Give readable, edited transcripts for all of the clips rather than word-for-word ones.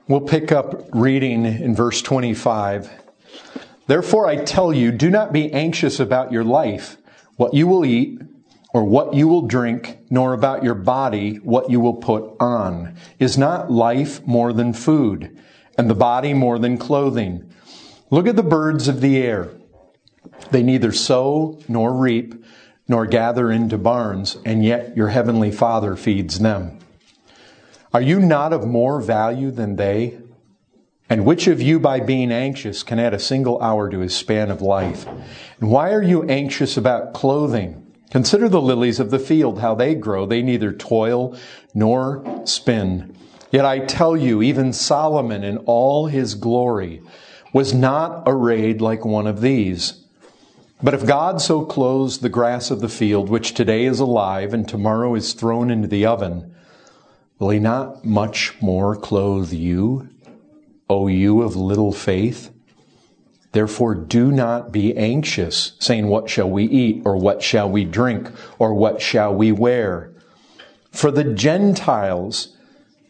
We'll pick up reading in verse 25. Therefore I tell you, do not be anxious about your life, what you will eat, or what you will drink, nor about your body, what you will put on. Is not life more than food, and the body more than clothing? Look at the birds of the air. They neither sow nor reap, nor gather into barns, and yet your heavenly Father feeds them. Are you not of more value than they? And which of you, by being anxious, can add a single hour to his span of life? And why are you anxious about clothing? Consider the lilies of the field, how they grow. They neither toil nor spin. Yet I tell you, even Solomon in all his glory was not arrayed like one of these. But if God so clothes the grass of the field, which today is alive and tomorrow is thrown into the oven, will he not much more clothe you, O you of little faith? Therefore do not be anxious, saying, what shall we eat, or what shall we drink, or what shall we wear? For the Gentiles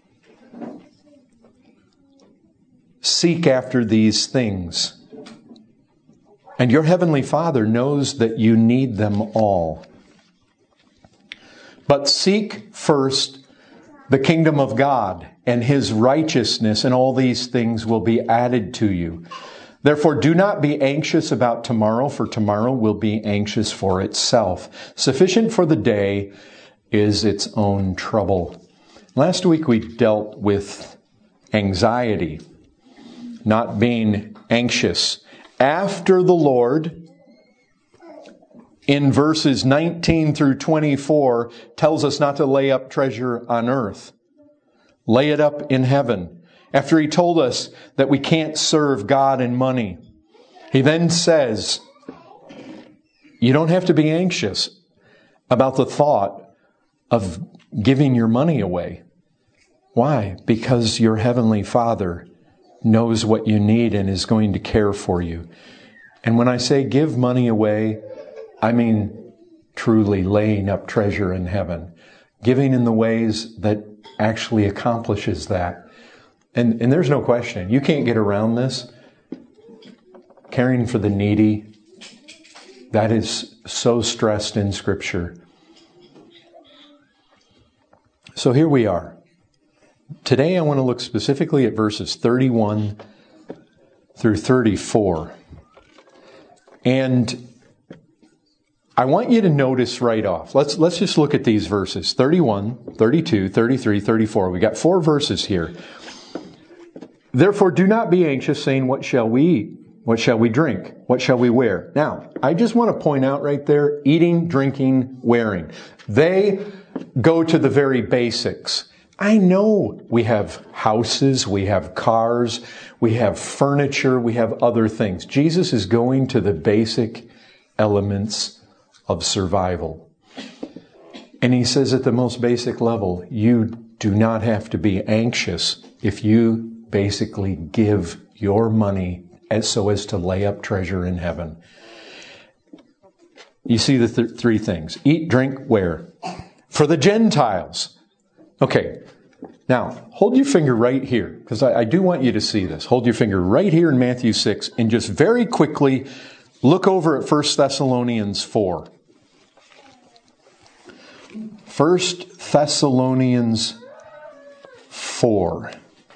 seek after these things, and your heavenly Father knows that you need them all. But seek first the kingdom of God and his righteousness, and all these things will be added to you. Therefore, do not be anxious about tomorrow, for tomorrow will be anxious for itself. Sufficient for the day is its own trouble. Last week we dealt with anxiety, not being anxious. After the Lord, in verses 19 through 24, tells us not to lay up treasure on earth. Lay it up in heaven. After he told us that we can't serve God and money, he then says, you don't have to be anxious about the thought of giving your money away. Why? Because your heavenly Father knows what you need and is going to care for you. And when I say give money away, I mean truly laying up treasure in heaven. Giving in the ways that actually accomplishes that. And there's no question. You can't get around this. Caring for the needy, that is so stressed in Scripture. So here we are. Today I want to look specifically at verses 31 through 34. And I want you to notice right off. Let's just look at these verses. 31, 32, 33, 34. We got 4 verses here. Therefore, do not be anxious, saying, what shall we eat? What shall we drink? What shall we wear? Now, I just want to point out right there, eating, drinking, wearing. They go to the very basics. I know we have houses, we have cars, we have furniture, we have other things. Jesus is going to the basic elements of survival. And he says at the most basic level, you do not have to be anxious if you basically give your money so as to lay up treasure in heaven. You see the 3 things. Eat, drink, wear. For the Gentiles. Okay, now hold your finger right here, because I do want you to see this. Hold your finger right here in Matthew 6, and just very quickly look over at 1 Thessalonians 4. 1 Thessalonians 4.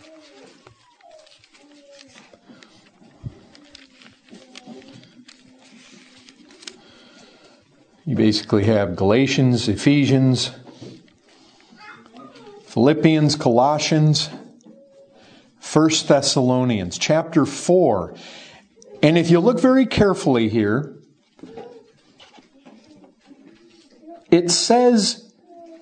You basically have Galatians, Ephesians, Philippians, Colossians, 1 Thessalonians, chapter 4. And if you look very carefully here, it says,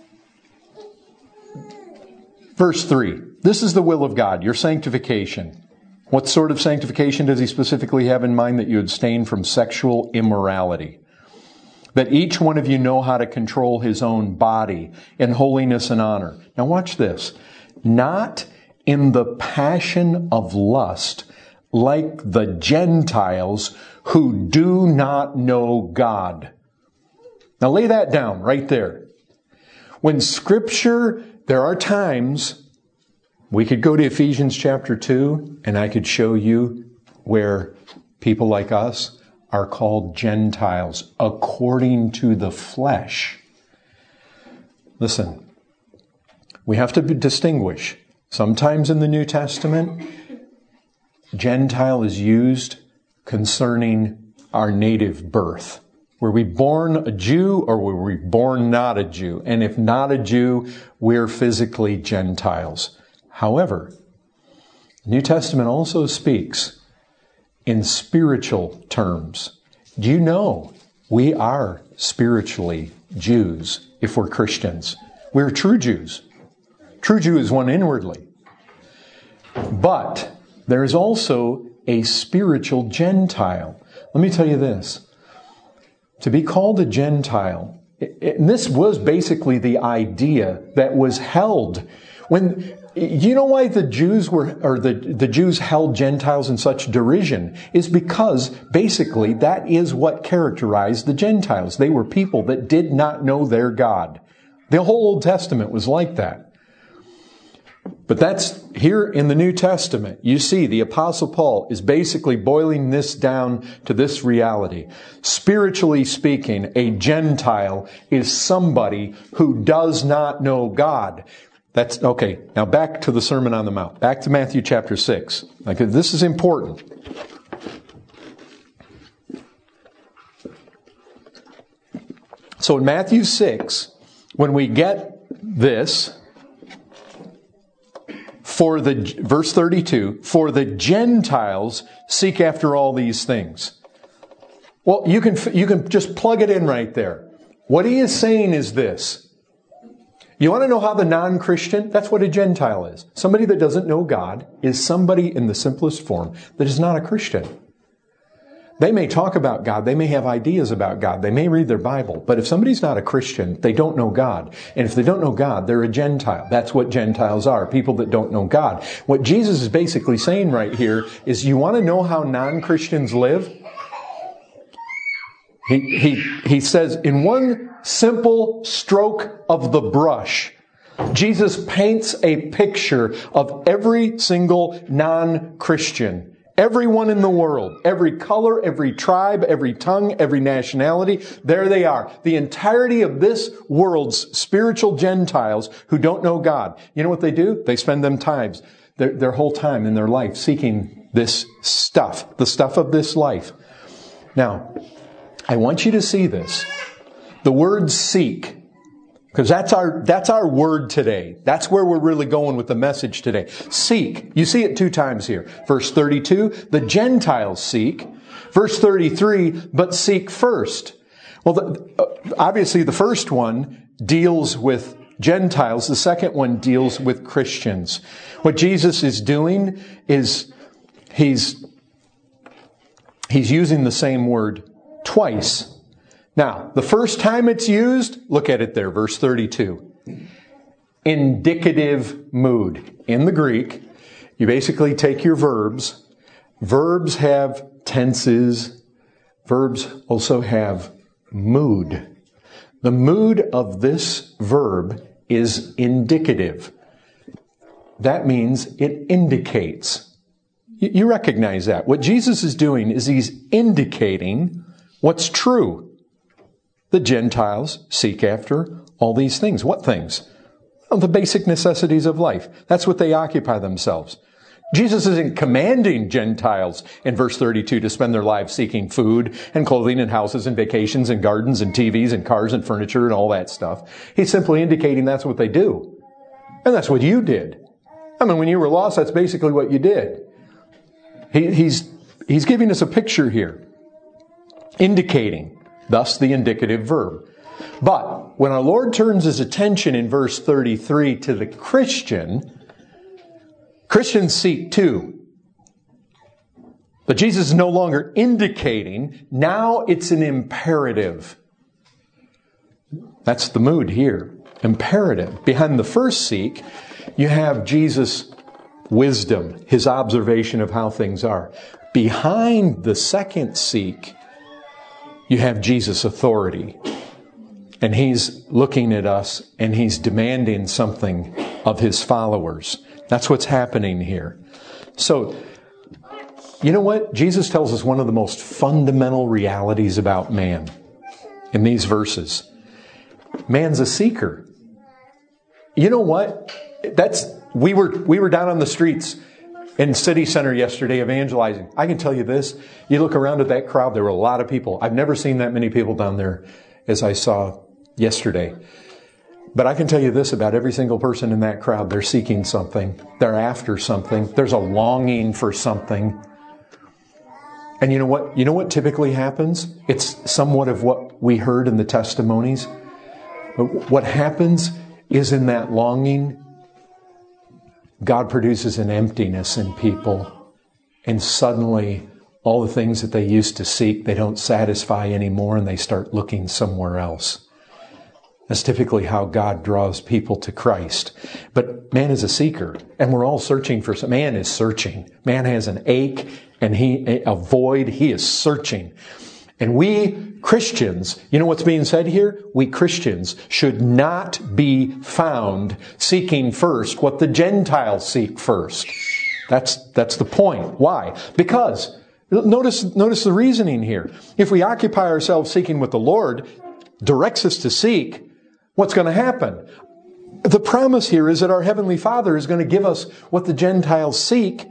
verse 3, this is the will of God, your sanctification. What sort of sanctification does he specifically have in mind? That you abstain from sexual immorality. That each one of you know how to control his own body in holiness and honor. Now watch this. Not in the passion of lust, like the Gentiles who do not know God. Now lay that down right there. When Scripture, there are times We could go to Ephesians chapter 2, and I could show you where people like us are called Gentiles according to the flesh. Listen, we have to distinguish. Sometimes in the New Testament, Gentile is used concerning our native birth. Were we born a Jew or were we born not a Jew? And if not a Jew, we're physically Gentiles. However, the New Testament also speaks in spiritual terms. Do you know we are spiritually Jews if we're Christians? We're true Jews. True Jew is one inwardly. But there is also a spiritual Gentile. Let me tell you this. To be called a Gentile, and this was basically the idea that was held when, you know why the Jews held Gentiles in such derision is because basically that is what characterized the Gentiles. They were people that did not know their God. The whole Old Testament was like that. But that's here in the New Testament. You see, the Apostle Paul is basically boiling this down to this reality. Spiritually speaking, a Gentile is somebody who does not know God. That's okay. Now back to the Sermon on the Mount. Back to Matthew chapter 6. Okay, this is important. So in Matthew 6, when we get this, verse 32, for the Gentiles seek after all these things. Well, you can just plug it in right there. What he is saying is this. You want to know how the non-Christian, that's what a Gentile is. Somebody that doesn't know God is somebody in the simplest form that is not a Christian. They may talk about God. They may have ideas about God. They may read their Bible. But if somebody's not a Christian, they don't know God. And if they don't know God, they're a Gentile. That's what Gentiles are, people that don't know God. What Jesus is basically saying right here is, you want to know how non-Christians live? He says, in one simple stroke of the brush, Jesus paints a picture of every single non-Christian. Everyone in the world, every color, every tribe, every tongue, every nationality, there they are. The entirety of this world's spiritual Gentiles who don't know God. You know what they do? They spend their whole time in their life seeking this stuff, the stuff of this life. Now, I want you to see this. The word seek, because that's our word today. That's where we're really going with the message today. Seek. You see it 2 times here. Verse 32, the Gentiles seek. Verse 33, but seek first. Well, obviously the first one deals with Gentiles. The second one deals with Christians. What Jesus is doing is he's using the same word twice. Now, the first time it's used, look at it there, verse 32. Indicative mood. In the Greek, you basically take your verbs. Verbs have tenses. Verbs also have mood. The mood of this verb is indicative. That means it indicates. You recognize that. What Jesus is doing is he's indicating what's true. The Gentiles seek after all these things. What things? Well, the basic necessities of life. That's what they occupy themselves. Jesus isn't commanding Gentiles in verse 32 to spend their lives seeking food and clothing and houses and vacations and gardens and TVs and cars and furniture and all that stuff. He's simply indicating that's what they do. And that's what you did. I mean, when you were lost, that's basically what you did. He's giving us a picture here, indicating. Thus, the indicative verb. But when our Lord turns his attention in verse 33 to the Christian, Christians seek too. But Jesus is no longer indicating. Now it's an imperative. That's the mood here. Imperative. Behind the first seek, you have Jesus' wisdom, his observation of how things are. Behind the second seek, you have Jesus' authority. And he's looking at us and he's demanding something of his followers. That's what's happening here. So, you know what? Jesus tells us one of the most fundamental realities about man in these verses. Man's a seeker. You know what? We were down on the streets in City Center yesterday evangelizing. I can tell you this. You look around at that crowd, there were a lot of people. I've never seen that many people down there as I saw yesterday. But I can tell you this about every single person in that crowd. They're seeking something. They're after something. There's a longing for something. And you know what? You know what typically happens? It's somewhat of what we heard in the testimonies. But what happens is in that longing, God produces an emptiness in people. And suddenly, all the things that they used to seek, they don't satisfy anymore, and they start looking somewhere else. That's typically how God draws people to Christ. But man is a seeker, and we're all searching for some. Man is searching. Man has an ache and a void. He is searching. And we Christians, you know what's being said here? We Christians should not be found seeking first what the Gentiles seek first. That's the point. Why? Because notice the reasoning here. If we occupy ourselves seeking what the Lord directs us to seek, what's going to happen? The promise here is that our Heavenly Father is going to give us what the Gentiles seek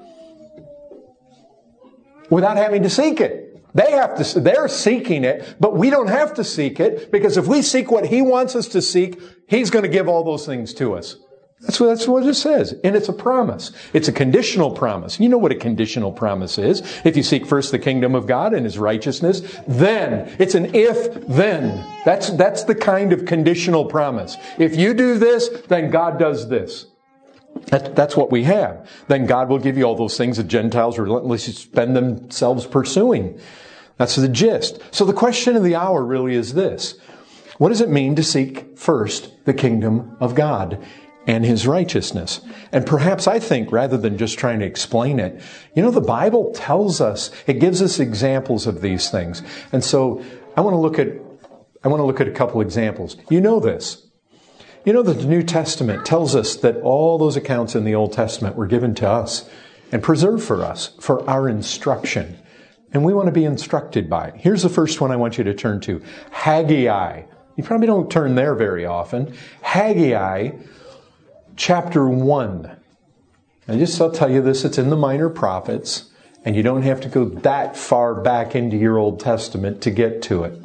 without having to seek it. They're seeking it, but we don't have to seek it, because if we seek what He wants us to seek, He's going to give all those things to us. That's what it says. And it's a promise. It's a conditional promise. You know what a conditional promise is. If you seek first the kingdom of God and His righteousness, then. It's an if-then. That's the kind of conditional promise. If you do this, then God does this. That's what we have. Then God will give you all those things that Gentiles relentlessly spend themselves pursuing. That's the gist. So the question of the hour really is this. What does it mean to seek first the kingdom of God and His righteousness? And perhaps I think, rather than just trying to explain it, the Bible tells us, it gives us examples of these things. And so I want to look at a couple examples. You know this. You know that the New Testament tells us that all those accounts in the Old Testament were given to us and preserved for us for our instruction. And we want to be instructed by it. Here's the first one I want you to turn to. Haggai. You probably don't turn there very often. Haggai chapter 1. I'll tell you this, it's in the Minor Prophets, and you don't have to go that far back into your Old Testament to get to it.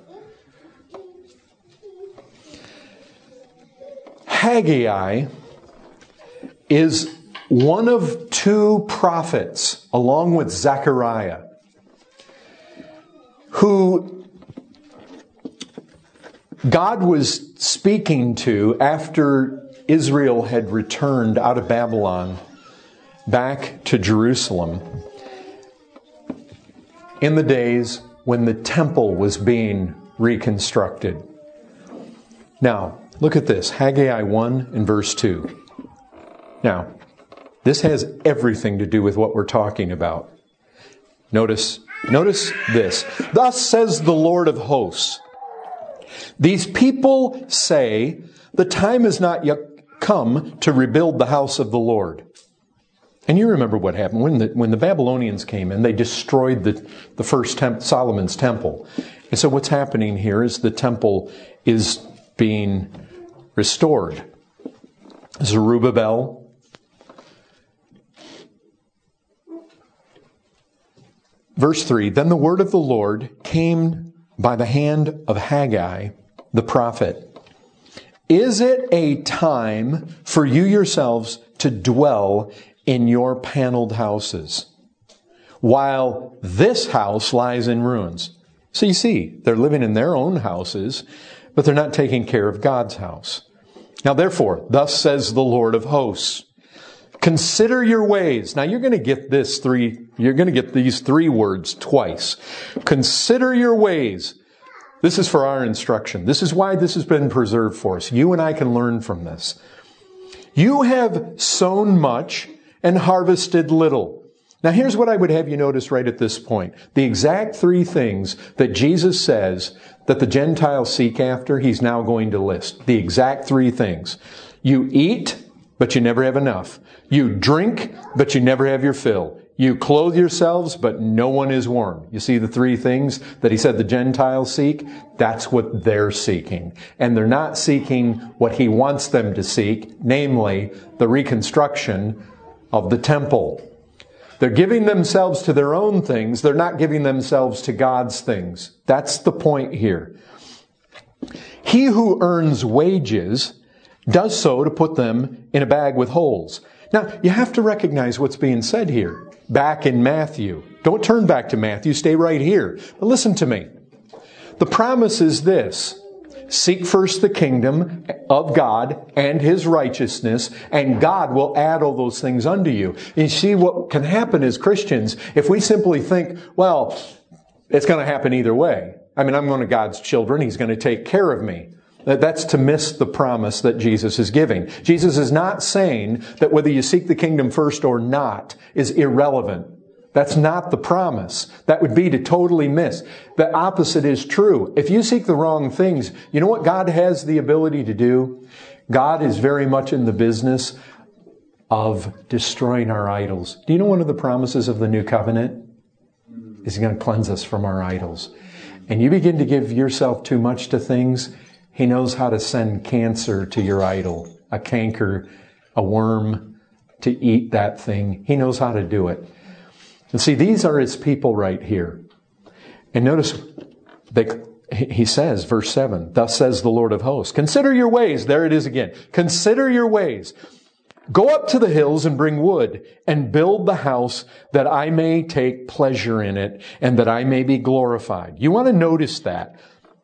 Haggai is one of two prophets, along with Zechariah, who God was speaking to after Israel had returned out of Babylon back to Jerusalem in the days when the temple was being reconstructed. Now, look at this, Haggai 1 and verse 2. Now, this has everything to do with what we're talking about. Notice this. Thus says the Lord of hosts, these people say, the time has not yet come to rebuild the house of the Lord. And you remember what happened. When the Babylonians came in, they destroyed the first Solomon's temple. And so what's happening here is the temple is being restored. Zerubbabel, verse 3, then the word of the Lord came by the hand of Haggai, the prophet. Is it a time for you yourselves to dwell in your paneled houses, while this house lies in ruins? So you see, they're living in their own houses, but they're not taking care of God's house. Now therefore, thus says the Lord of hosts, consider your ways. Now you're going to get these three words twice. Consider your ways. This is for our instruction. This is why this has been preserved for us. You and I can learn from this. You have sown much and harvested little. Now here's what I would have you notice right at this point. The exact three things that Jesus says that the Gentiles seek after, He's now going to list. The exact three things. You eat, but you never have enough. You drink, but you never have your fill. You clothe yourselves, but no one is warm. You see the three things that he said the Gentiles seek? That's what they're seeking. And they're not seeking what he wants them to seek, namely the reconstruction of the temple. They're giving themselves to their own things. They're not giving themselves to God's things. That's the point here. He who earns wages does so to put them in a bag with holes. Now, you have to recognize what's being said here. Back in Matthew. Don't turn back to Matthew. Stay right here. But listen to me. The promise is this. Seek first the kingdom of God and His righteousness, and God will add all those things unto you. You see, what can happen as Christians, if we simply think, well, it's going to happen either way. I mean, I'm one of God's children. He's going to take care of me. That's to miss the promise that Jesus is giving. Jesus is not saying that whether you seek the kingdom first or not is irrelevant. That's not the promise. That would be to totally miss. The opposite is true. If you seek the wrong things, you know what God has the ability to do? God is very much in the business of destroying our idols. Do you know one of the promises of the new covenant is He's going to cleanse us from our idols? And you begin to give yourself too much to things, He knows how to send cancer to your idol, a canker, a worm, to eat that thing. He knows how to do it. And see, these are His people right here. And notice, He says, verse 7, thus says the Lord of hosts, consider your ways. There it is again. Consider your ways. Go up to the hills and bring wood and build the house that I may take pleasure in it and that I may be glorified. You want to notice that.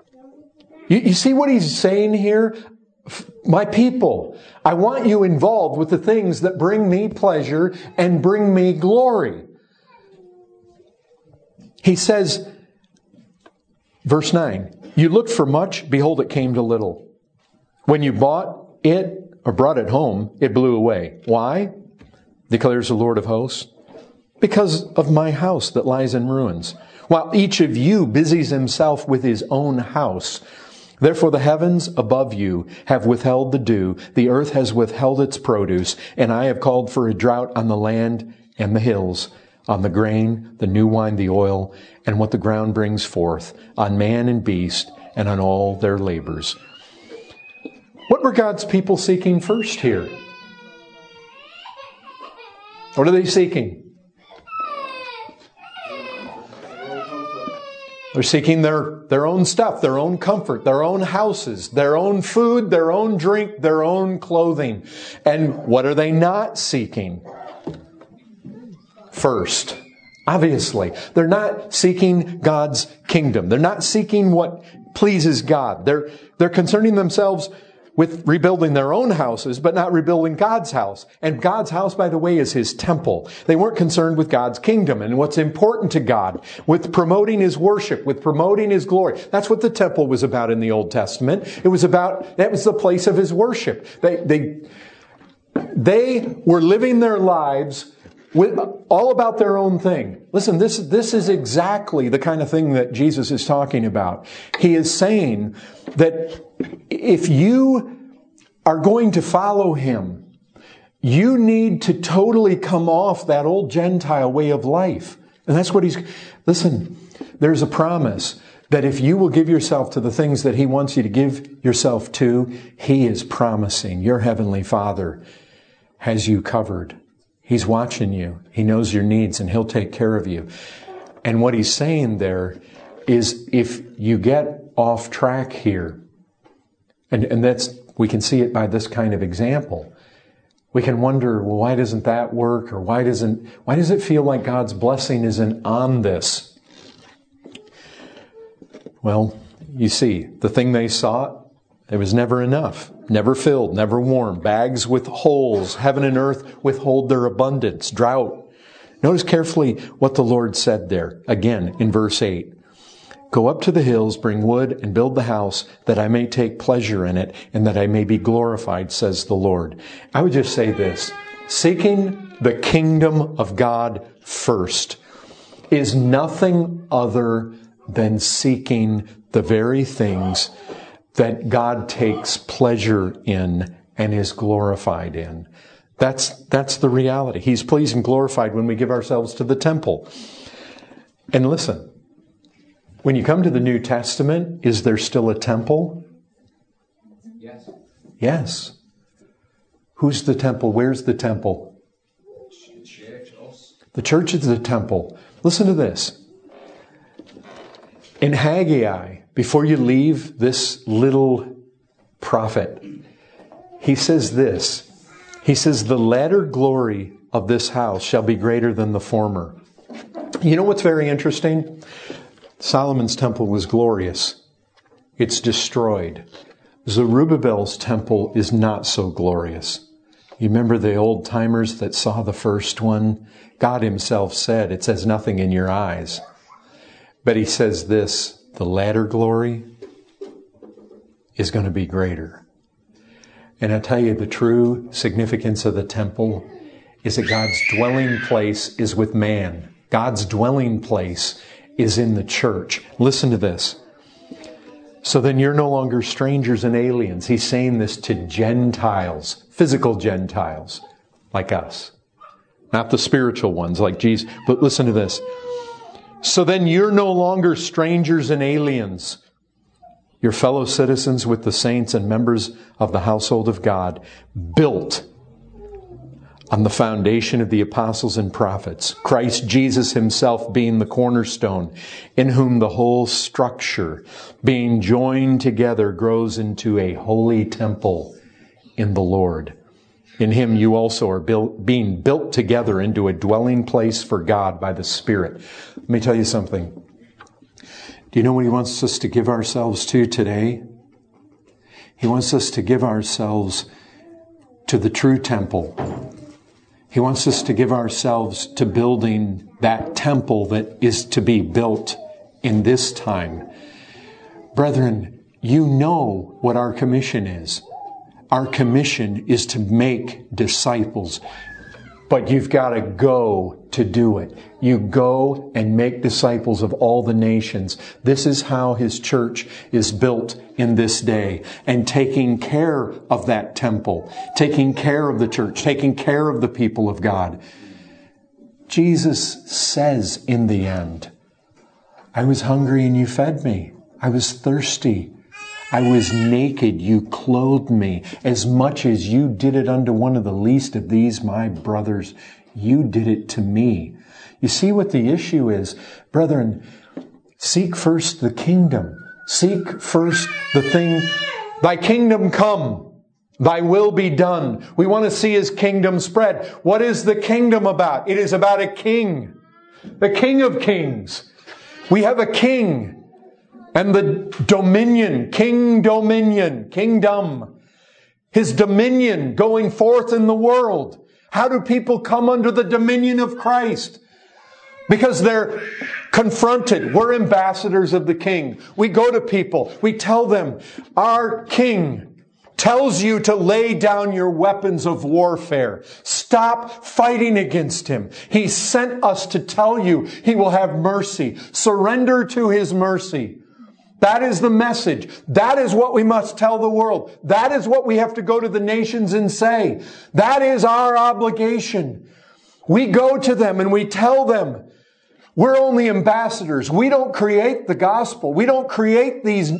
You see what He's saying here? My people, I want you involved with the things that bring me pleasure and bring me glory. He says, verse 9, you looked for much, behold, it came to little. When you bought it or brought it home, it blew away. Why? Declares the Lord of hosts. Because of my house that lies in ruins. While each of you busies himself with his own house. Therefore the heavens above you have withheld the dew, the earth has withheld its produce, and I have called for a drought on the land and the hills, on the grain, the new wine, the oil, and what the ground brings forth, on man and beast, and on all their labors. What were God's people seeking first here? What are they seeking? They're seeking their own stuff, their own comfort, their own houses, their own food, their own drink, their own clothing. And what are they not seeking? First, obviously, they're not seeking God's kingdom. They're not seeking what pleases God. They're concerning themselves with rebuilding their own houses, but not rebuilding God's house. And God's house, by the way, is His temple. They weren't concerned with God's kingdom and what's important to God, with promoting His worship, with promoting His glory. That's what the temple was about in the Old Testament. That was the place of His worship. They were living their lives with all about their own thing. Listen, this is exactly the kind of thing that Jesus is talking about. He is saying that if you are going to follow Him, you need to totally come off that old Gentile way of life. And that's what listen, there's a promise that if you will give yourself to the things that He wants you to give yourself to, He is promising your Heavenly Father has you covered. He's watching you. He knows your needs and He'll take care of you. And what He's saying there is if you get off track here, and we can see it by this kind of example. We can wonder, well, why doesn't that work? Or why does it feel like God's blessing isn't on this? Well, you see, the thing they sought, it was never enough, never filled, never warm. Bags with holes, heaven and earth withhold their abundance, drought. Notice carefully what the Lord said there, again in verse 8. Go up to the hills, bring wood, and build the house, that I may take pleasure in it, and that I may be glorified, says the Lord. I would just say this, seeking the kingdom of God first is nothing other than seeking the very things that God takes pleasure in and is glorified in. That's the reality. He's pleased and glorified when we give ourselves to the temple. And listen, when you come to the New Testament, is there still a temple? Yes. Yes. Who's the temple? Where's the temple? The church, us. The church is the temple. Listen to this. In Haggai, before you leave this little prophet, he says this. He says, the latter glory of this house shall be greater than the former. You know what's very interesting? Solomon's temple was glorious. It's destroyed. Zerubbabel's temple is not so glorious. You remember the old timers that saw the first one? God himself said, it says nothing in your eyes. But he says this, the latter glory is going to be greater. And I tell you, the true significance of the temple is that God's dwelling place is with man. God's dwelling place is in the church. Listen to this. So then you're no longer strangers and aliens. He's saying this to Gentiles, physical Gentiles, like us. Not the spiritual ones like Jesus. But listen to this. So then you're no longer strangers and aliens. Your fellow citizens with the saints and members of the household of God, built on the foundation of the apostles and prophets, Christ Jesus himself being the cornerstone, in whom the whole structure, being joined together, grows into a holy temple in the Lord. In him you also are being built together into a dwelling place for God by the Spirit. Let me tell you something. Do you know what he wants us to give ourselves to today? He wants us to give ourselves to the true temple. He wants us to give ourselves to building that temple that is to be built in this time. Brethren, you know what our commission is. Our commission is to make disciples. But you've got to go to do it. You go and make disciples of all the nations. This is how his church is built in this day. And taking care of that temple, taking care of the church, taking care of the people of God. Jesus says in the end, I was hungry and you fed me. I was thirsty. I was naked, you clothed me. As much as you did it unto one of the least of these, my brothers, you did it to me. You see what the issue is? Brethren, seek first the kingdom. Seek first the thing. Thy kingdom come. Thy will be done. We want to see his kingdom spread. What is the kingdom about? It is about a king. The King of Kings. We have a king. And the dominion, kingdom, his dominion going forth in the world. How do people come under the dominion of Christ? Because they're confronted. We're ambassadors of the King. We go to people. We tell them, our King tells you to lay down your weapons of warfare. Stop fighting against him. He sent us to tell you he will have mercy. Surrender to his mercy. That is the message. That is what we must tell the world. That is what we have to go to the nations and say. That is our obligation. We go to them and we tell them, we're only ambassadors. We don't create the gospel. We don't create this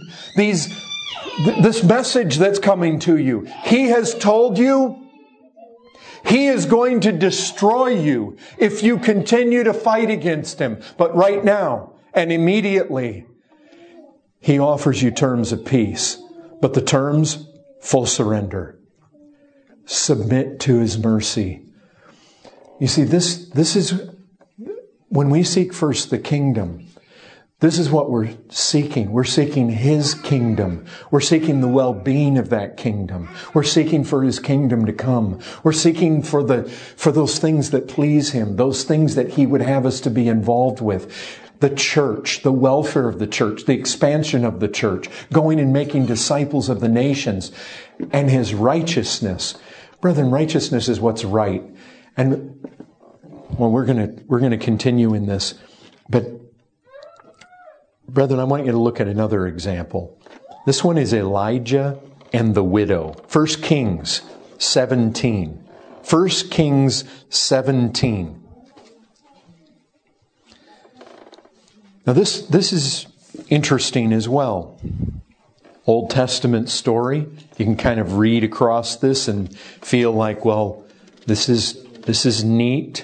message that's coming to you. He has told you he is going to destroy you if you continue to fight against him. But right now and immediately, he offers you terms of peace. But the terms, full surrender. Submit to his mercy. You see, this is, when we seek first the kingdom, this is what we're seeking. We're seeking his kingdom. We're seeking the well-being of that kingdom. We're seeking for his kingdom to come. We're seeking for those things that please him, those things that he would have us to be involved with. The church, the welfare of the church, the expansion of the church, going and making disciples of the nations, and his righteousness. Brethren, righteousness is what's right. And well, we're going to continue in this, but brethren, I want you to look at another example. This one is Elijah and the widow. 1 Kings 17. 1 Kings 17. Now this is interesting as well. Old Testament story. You can kind of read across this and feel like, well, this is neat.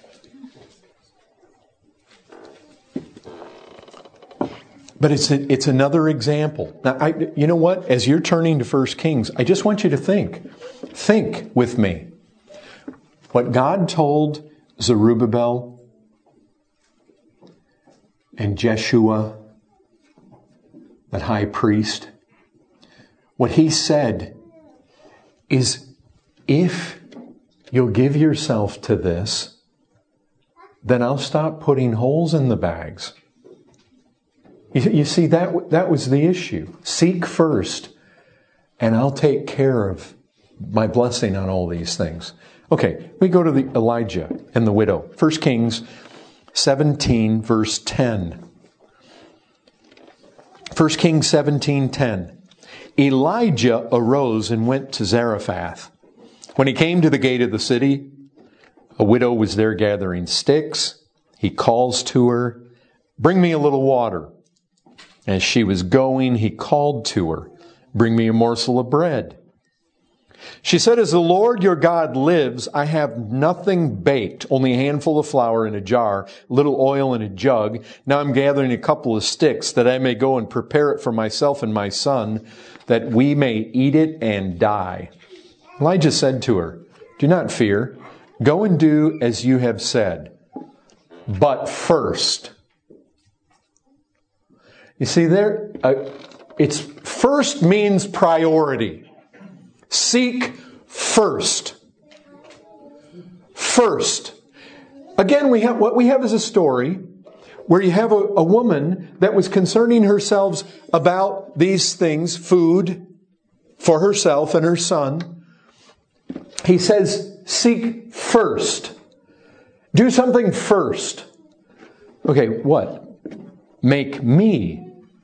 But it's another example. Now, you know what? As you're turning to 1 Kings, I just want you to think. Think with me. What God told Zerubbabel and Jeshua, that high priest, what he said is, if you'll give yourself to this, then I'll stop putting holes in the bags. You see, that was the issue. Seek first, and I'll take care of my blessing on all these things. Okay, we go to the Elijah and the widow. 1 Kings 17, verse 10. 1 Kings 17:10. Elijah arose and went to Zarephath. When he came to the gate of the city, a widow was there gathering sticks. He calls to her, "Bring me a little water." As she was going, he called to her, "Bring me a morsel of bread." She said, "As the Lord your God lives, I have nothing baked, only a handful of flour in a jar, a little oil in a jug. Now I'm gathering a couple of sticks that I may go and prepare it for myself and my son, that we may eat it and die." Elijah said to her, "Do not fear. Go and do as you have said. But first..." You see, it's first means priority. Seek first. First. Again, what we have is a story where you have a woman that was concerning herself about these things, food for herself and her son. He says, seek first. Do something first. Okay, what? Make me.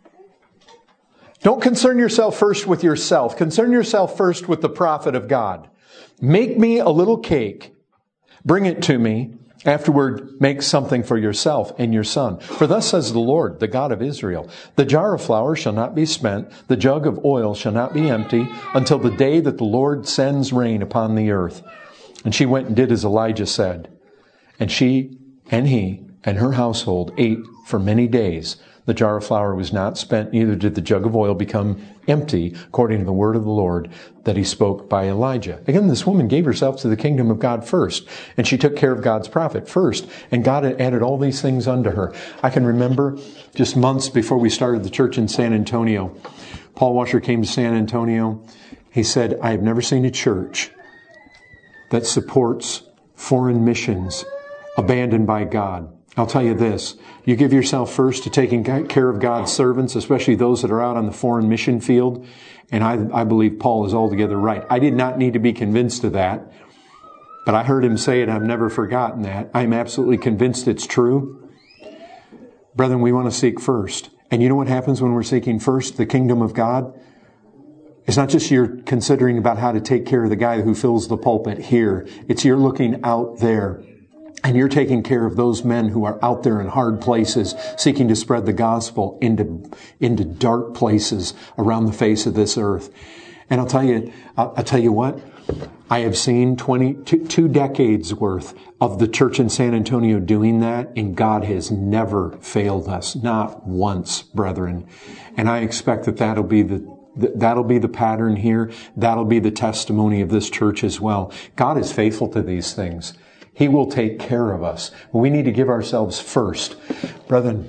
Don't concern yourself first with yourself. Concern yourself first with the prophet of God. Make me a little cake. Bring it to me. Afterward, make something for yourself and your son. For thus says the Lord, the God of Israel, the jar of flour shall not be spent, the jug of oil shall not be empty, until the day that the Lord sends rain upon the earth. And she went and did as Elijah said. And she and he and her household ate for many days. The jar of flour was not spent, neither did the jug of oil become empty, according to the word of the Lord that he spoke by Elijah. Again, this woman gave herself to the kingdom of God first, and she took care of God's prophet first, and God had added all these things unto her. I can remember just months before we started the church in San Antonio, Paul Washer came to San Antonio. He said, "I have never seen a church that supports foreign missions abandoned by God. I'll tell you this, you give yourself first to taking care of God's servants, especially those that are out on the foreign mission field, and I believe Paul is altogether right. I did not need to be convinced of that, but I heard him say it, and I've never forgotten that. I'm absolutely convinced it's true. Brethren, we want to seek first. And you know what happens when we're seeking first the kingdom of God? It's not just you're considering about how to take care of the guy who fills the pulpit here. It's you're looking out there. And you're taking care of those men who are out there in hard places, seeking to spread the gospel into dark places around the face of this earth. And I'll tell you what, I have seen 2 decades worth of the church in San Antonio doing that, and God has never failed us, not once, brethren. And I expect that'll be the pattern here. That'll be the testimony of this church as well. God is faithful to these things. He will take care of us. We need to give ourselves first. Brethren,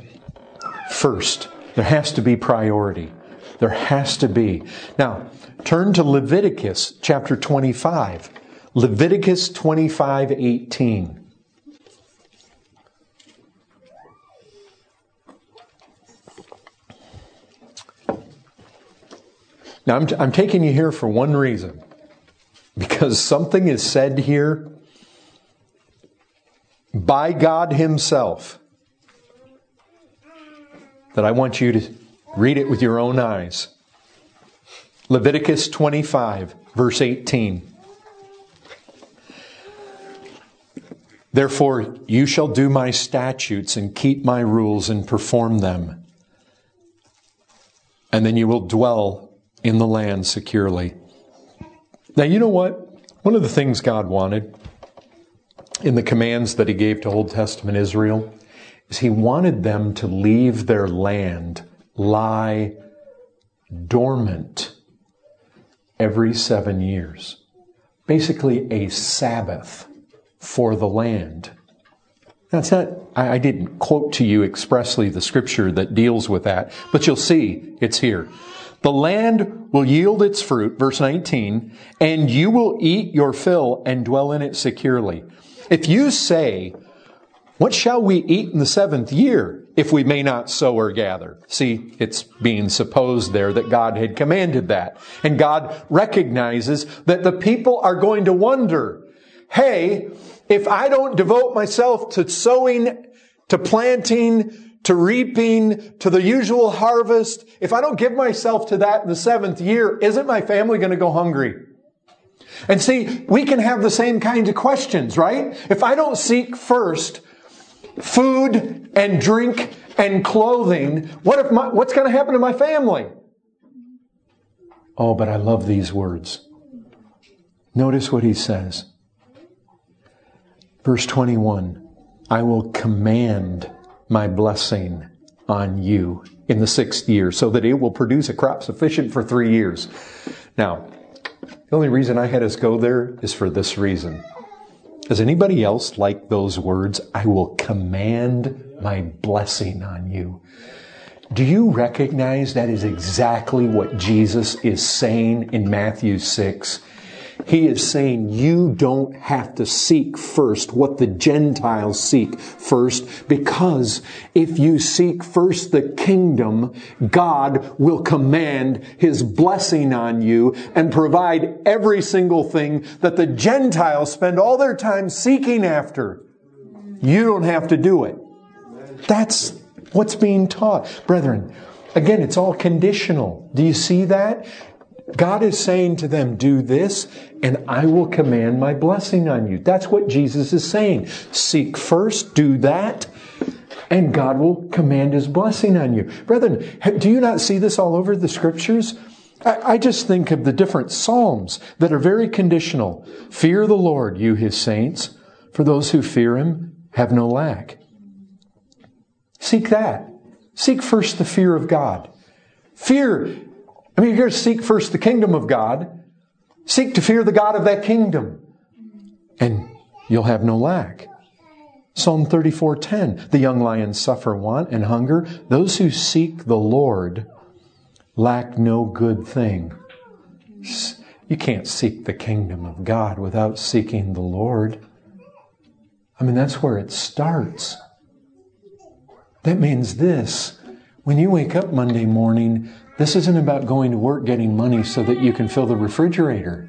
first. There has to be priority. There has to be. Now, turn to Leviticus chapter 25. Leviticus 25:18. Now, I'm taking you here for one reason. Because something is said here by God Himself that I want you to read it with your own eyes. Leviticus 25, verse 18. Therefore, you shall do my statutes and keep my rules and perform them. And then you will dwell in the land securely. Now, you know what? One of the things God wanted in the commands that He gave to Old Testament Israel is He wanted them to leave their land lie dormant every 7 years. Basically a Sabbath for the land. That's not, I didn't quote to you expressly the scripture that deals with that, but you'll see it's here. The land will yield its fruit, verse 19, and you will eat your fill and dwell in it securely. If you say, what shall we eat in the 7th year if we may not sow or gather? See, it's being supposed there that God had commanded that. And God recognizes that the people are going to wonder, hey, if I don't devote myself to sowing, to planting, to reaping, to the usual harvest, if I don't give myself to that in the 7th year, isn't my family going to go hungry? And see, we can have the same kinds of questions, right? If I don't seek first food and drink and clothing, what's going to happen to my family? Oh, but I love these words. Notice what He says. Verse 21, I will command my blessing on you in the 6th year so that it will produce a crop sufficient for 3 years. Now, the only reason I had us go there is for this reason. Does anybody else like those words? I will command my blessing on you. Do you recognize that is exactly what Jesus is saying in Matthew 6? He is saying you don't have to seek first what the Gentiles seek first, because if you seek first the kingdom, God will command His blessing on you and provide every single thing that the Gentiles spend all their time seeking after. You don't have to do it. That's what's being taught. Brethren, again, it's all conditional. Do you see that? God is saying to them, do this, and I will command my blessing on you. That's what Jesus is saying. Seek first, do that, and God will command His blessing on you. Brethren, do you not see this all over the Scriptures? I just think of the different Psalms that are very conditional. Fear the Lord, you His saints, for those who fear Him have no lack. Seek that. Seek first the fear of God. Fear. You're going to seek first the kingdom of God. Seek to fear the God of that kingdom. And you'll have no lack. Psalm 34:10. The young lions suffer want and hunger. Those who seek the Lord lack no good thing. You can't seek the kingdom of God without seeking the Lord. That's where it starts. That means this. When you wake up Monday morning, this isn't about going to work getting money so that you can fill the refrigerator.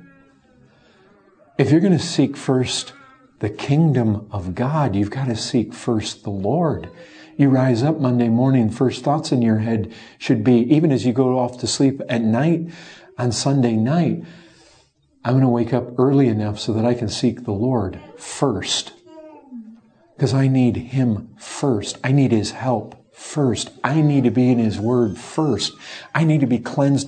If you're going to seek first the kingdom of God, you've got to seek first the Lord. You rise up Monday morning, first thoughts in your head should be, even as you go off to sleep at night, on Sunday night, I'm going to wake up early enough so that I can seek the Lord first. Because I need Him first. I need His help first. I need to be in His Word first. I need to be cleansed.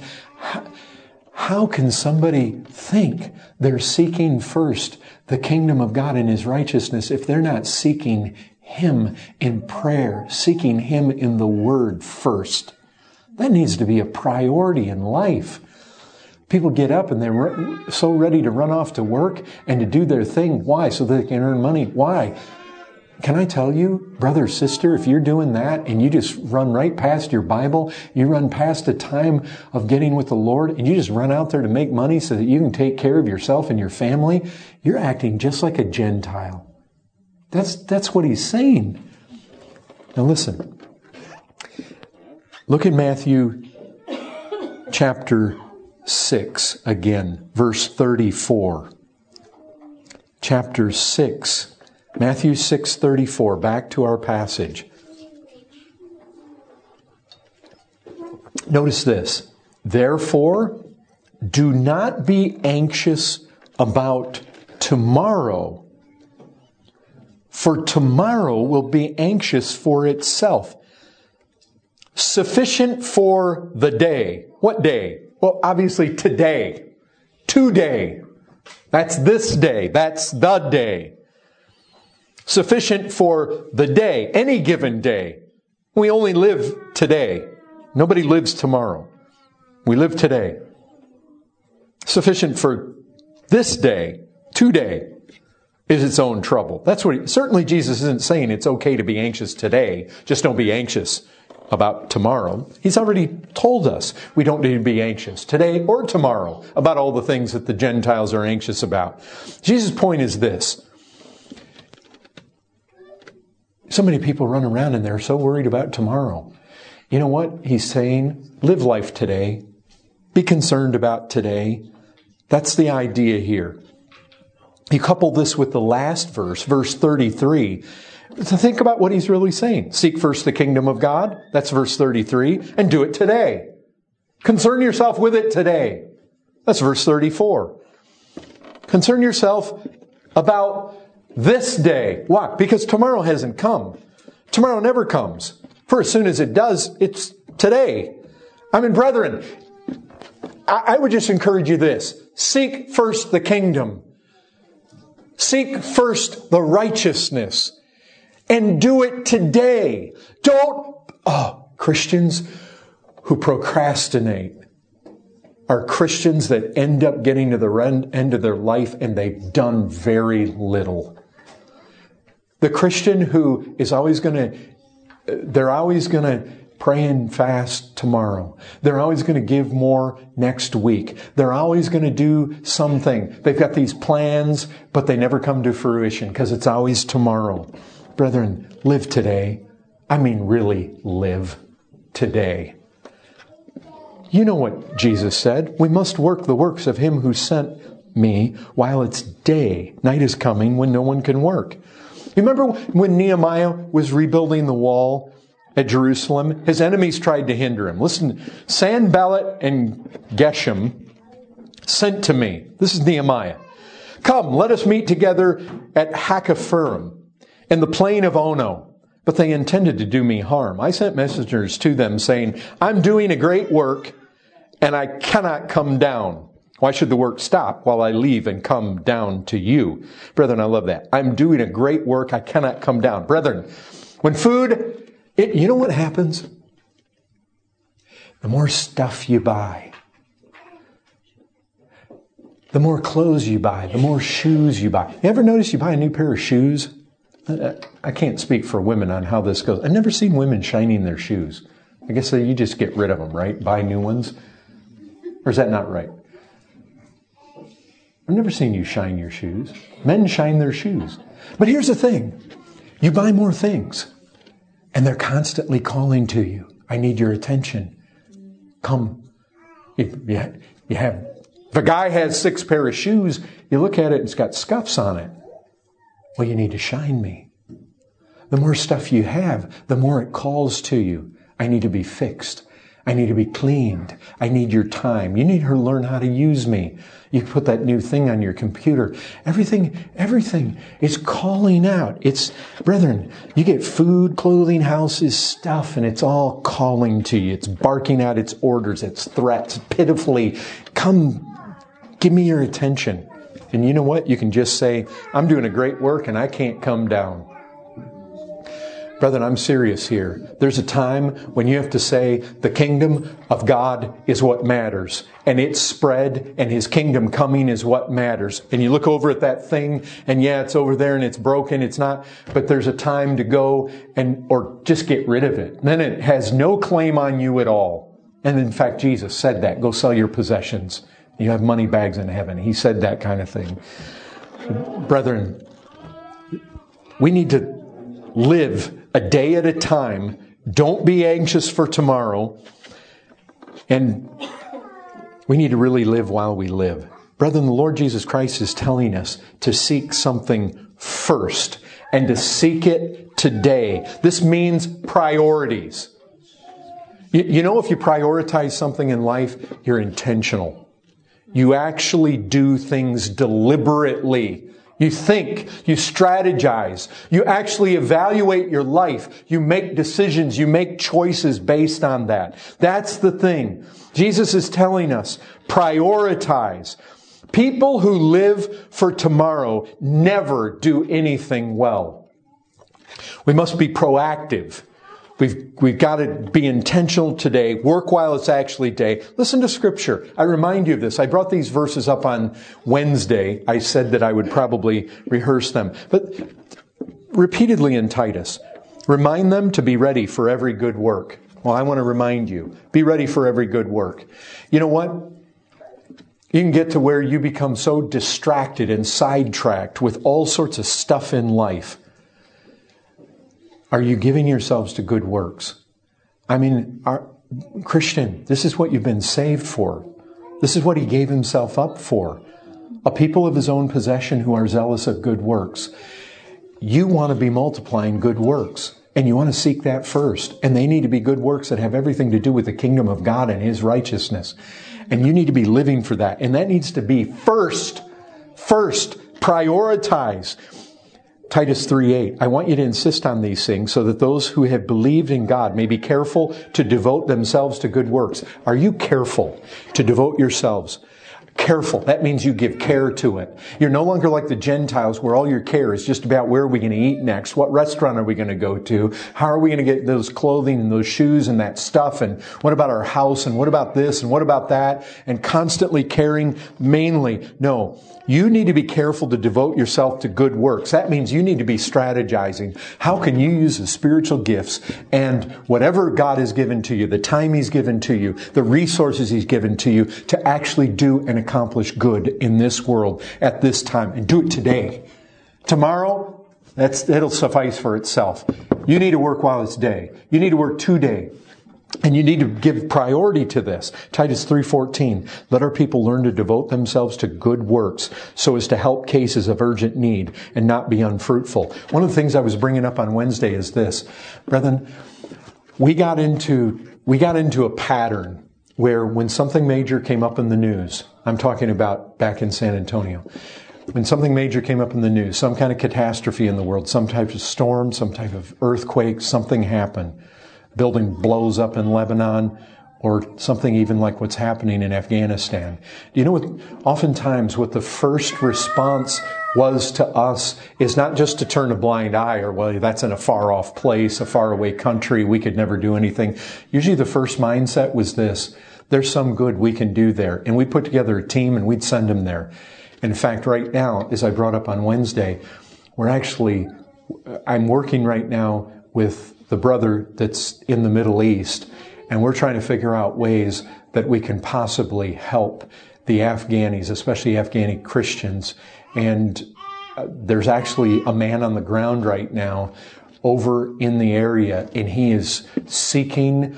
How can somebody think they're seeking first the kingdom of God and His righteousness if they're not seeking Him in prayer, seeking Him in the Word first? That needs to be a priority in life. People get up and they're so ready to run off to work and to do their thing. Why? So that they can earn money. Why? Can I tell you, brother, sister, if you're doing that and you just run right past your Bible, you run past a time of getting with the Lord, and you just run out there to make money so that you can take care of yourself and your family, you're acting just like a Gentile. That's what He's saying. Now listen. Look at Matthew chapter 6 again, verse 34. Chapter 6. Matthew 6:34, back to our passage. Notice this. Therefore, do not be anxious about tomorrow, for tomorrow will be anxious for itself. Sufficient for the day. What day? Well, obviously today. Today. That's this day. That's the day. Sufficient for the day. Any given day. We only live today. Nobody lives tomorrow. We live today. Sufficient for this day, today, is its own trouble. That's what certainly Jesus isn't saying it's okay to be anxious today. Just don't be anxious about tomorrow. He's already told us we don't need to be anxious today or tomorrow about all the things that the Gentiles are anxious about. Jesus' point is this. So many people run around and they're so worried about tomorrow. You know what? He's saying, live life today. Be concerned about today. That's the idea here. You couple this with the last verse, verse 33, to think about what he's really saying. Seek first the kingdom of God. That's verse 33. And do it today. Concern yourself with it today. That's verse 34. Concern yourself about this day. Why? Because tomorrow hasn't come. Tomorrow never comes. For as soon as it does, it's today. I mean, brethren, I would just encourage you this. Seek first the kingdom. Seek first the righteousness. And do it today. Christians who procrastinate are Christians that end up getting to the end of their life and they've done very little. The Christian who is always they're always going to pray and fast tomorrow. They're always going to give more next week. They're always going to do something. They've got these plans, but they never come to fruition because it's always tomorrow. Brethren, live today. I mean, really live today. You know what Jesus said. We must work the works of him who sent me while it's day. Night is coming when no one can work. You remember when Nehemiah was rebuilding the wall at Jerusalem? His enemies tried to hinder him. Listen, Sanballat and Geshem sent to me. This is Nehemiah. Come, let us meet together at Hakkephirim in the plain of Ono. But they intended to do me harm. I sent messengers to them saying, I'm doing a great work and I cannot come down. Why should the work stop while I leave and come down to you? Brethren, I love that. I'm doing a great work. I cannot come down. Brethren, when food, you know what happens? The more stuff you buy, the more clothes you buy, the more shoes you buy. You ever notice you buy a new pair of shoes? I can't speak for women on how this goes. I've never seen women shining their shoes. I guess you just get rid of them, right? Buy new ones. Or is that not right? I've never seen you shine your shoes. Men shine their shoes. But here's the thing. You buy more things. And they're constantly calling to you. I need your attention. Come. If a guy has 6 pair of shoes, you look at it, it's got scuffs on it. Well, you need to shine me. The more stuff you have, the more it calls to you. I need to be fixed. I need to be cleaned. I need your time. You need to learn how to use me. You put that new thing on your computer. Everything is calling out. Brethren, you get food, clothing, houses, stuff, and it's all calling to you. It's barking out its orders, its threats, pitifully. Come, give me your attention. And you know what? You can just say, I'm doing a great work and I can't come down. Brethren, I'm serious here. There's a time when you have to say the kingdom of God is what matters. And its spread and his kingdom coming is what matters. And you look over at that thing and it's over there and it's broken. It's not. But there's a time to go or just get rid of it. And then it has no claim on you at all. And in fact, Jesus said that. Go sell your possessions. You have money bags in heaven. He said that kind of thing. Brethren, we need to live a day at a time. Don't be anxious for tomorrow. And we need to really live while we live. Brethren, the Lord Jesus Christ is telling us to seek something first and to seek it today. This means priorities. You know, if you prioritize something in life, you're intentional. You actually do things deliberately. You think, you strategize, you actually evaluate your life, you make decisions, you make choices based on that. That's the thing. Jesus is telling us, prioritize. People who live for tomorrow never do anything well. We must be proactive. We've got to be intentional today. Work while it's actually day. Listen to Scripture. I remind you of this. I brought these verses up on Wednesday. I said that I would probably rehearse them. But repeatedly in Titus, remind them to be ready for every good work. Well, I want to remind you, be ready for every good work. You know what? You can get to where you become so distracted and sidetracked with all sorts of stuff in life. Are you giving yourselves to good works? I mean, Christian, this is what you've been saved for. This is what He gave Himself up for. A people of His own possession who are zealous of good works. You want to be multiplying good works, and you want to seek that first. And they need to be good works that have everything to do with the kingdom of God and His righteousness. And you need to be living for that. And that needs to be first. Prioritize. Titus 3:8, I want you to insist on these things so that those who have believed in God may be careful to devote themselves to good works. Are you careful to devote yourselves? Careful. That means you give care to it. You're no longer like the Gentiles where all your care is just about where are we going to eat next? What restaurant are we going to go to? How are we going to get those clothing and those shoes and that stuff? And what about our house? And what about this? And what about that? And constantly caring mainly. No. You need to be careful to devote yourself to good works. That means you need to be strategizing. How can you use the spiritual gifts and whatever God has given to you, the time He's given to you, the resources He's given to you to actually do and accomplish good in this world at this time, and do it today. Tomorrow, it'll suffice for itself. You need to work while it's day. You need to work today. And you need to give priority to this. Titus 3:14, let our people learn to devote themselves to good works so as to help cases of urgent need and not be unfruitful. One of the things I was bringing up on Wednesday is this. Brethren, we got into a pattern where when something major came up in the news, I'm talking about back in San Antonio, when something major came up in the news, some kind of catastrophe in the world, some type of storm, some type of earthquake, something happened. Building blows up in Lebanon, or something even like what's happening in Afghanistan. Do you know what? Oftentimes what the first response was to us is not just to turn a blind eye or, well, that's in a far off place, a far away country, we could never do anything. Usually the first mindset was this: there's some good we can do there. And we put together a team and we'd send them there. In fact, right now, as I brought up on Wednesday, I'm working right now with the brother that's in the Middle East, and we're trying to figure out ways that we can possibly help the Afghanis, especially Afghani Christians. And there's actually a man on the ground right now over in the area, and he is seeking